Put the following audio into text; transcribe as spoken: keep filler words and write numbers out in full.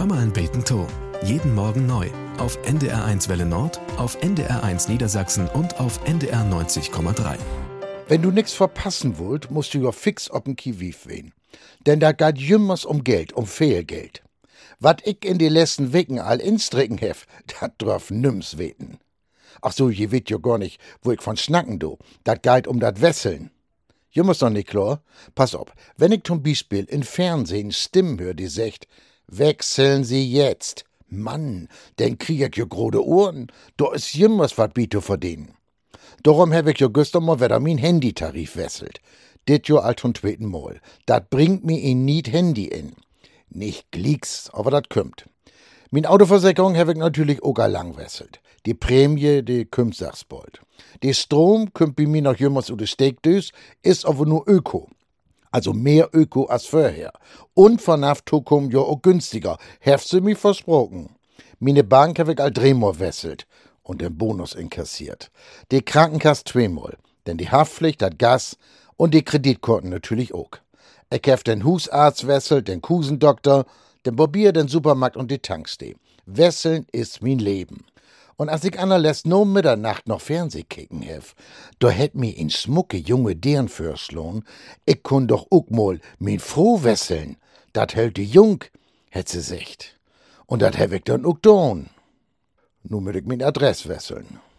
Hör mal ein Beten to. Jeden Morgen neu. Auf N D R eins Welle Nord, auf N D R eins Niedersachsen und auf N D R neunzig Komma drei. Wenn du nix verpassen wollt, musst du ja fix op'n Kiwief wehen. Denn da geht jümmers um Geld, um viel Geld. Wat ich in die letzten Wochen all instricken hef, dat darf nims weten. Ach so, je weet jo gar nicht, wo ich von schnacken do. Dat geht um dat Wesseln. Jümmers doch nicht klar? Pass op, wenn ich zum Beispiel in Fernsehen Stimmen hör, die sagt, wechseln Sie jetzt. Mann, denn krieg ich jo grode Ohren. Da is jümmers wat biete verdienen. Darum hab ich jo gestern mal wieder mein Handytarif wesselt. Dit jo alt von zweiten Mal. Dat bringt mi in niet Handy in. Nicht Glicks, aber dat kümmt. Min Autoversicherung hab ich natürlich auch lang wesselt. Die Prämie, die kümmt sachs bald. Die Strom kümmt bei mir noch jümmers u de Steckdös, is aber nur Öko. Also mehr Öko als vorher. Und von Naftokum jo auch günstiger. Heft sie mi versprochen. Mine Bank hab ich all dreimal wesselt und den Bonus inkassiert. Die Krankenkasse zweimal, denn die Haftpflicht, dat Gas und die Kreditkarten natürlich auch. Ich hab den Husarzt wesselt, den Kusendoktor, den Barbier, den Supermarkt und die Tankstee. Wesseln ist mein Leben. Und als ich anerlässt no Mitternacht noch Fernseh kicken hef, da hätt mi in smucke junge Deren förschlohn, ich kun doch ook mal min froh wesseln. Dat hält die Jung, hätt sie secht. Und dat hab ich dann ook don. Nu müd ich min Adress wesseln.